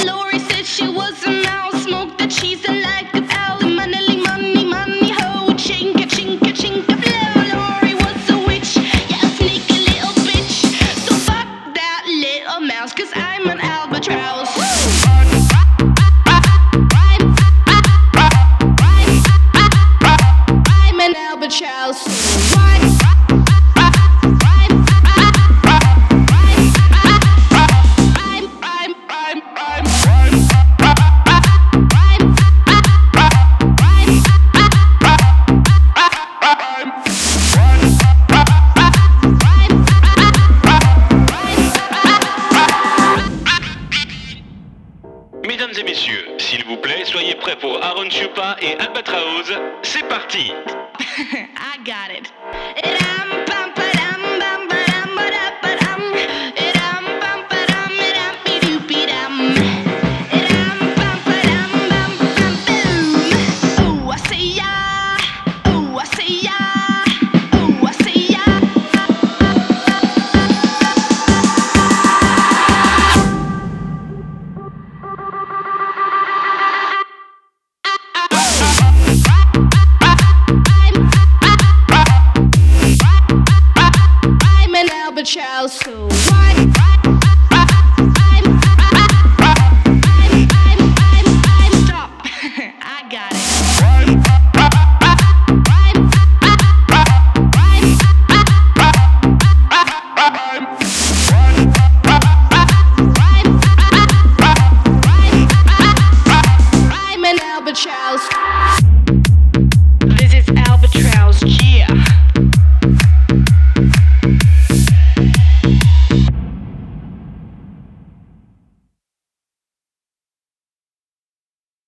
Lori said she was a mouse, smoked the cheese and like a owl. Money, money, money, ho, chinka, chinka, chinka, blow. Lori was a witch, yeah, a sneaky little bitch. So fuck that little mouse, 'cause I'm an albatross. I'm an albatross. Mesdames et messieurs, s'il vous plaît, soyez prêts pour Aaron Chupa et Albatraoz. C'est parti. I got it. I'm an albatross, so why?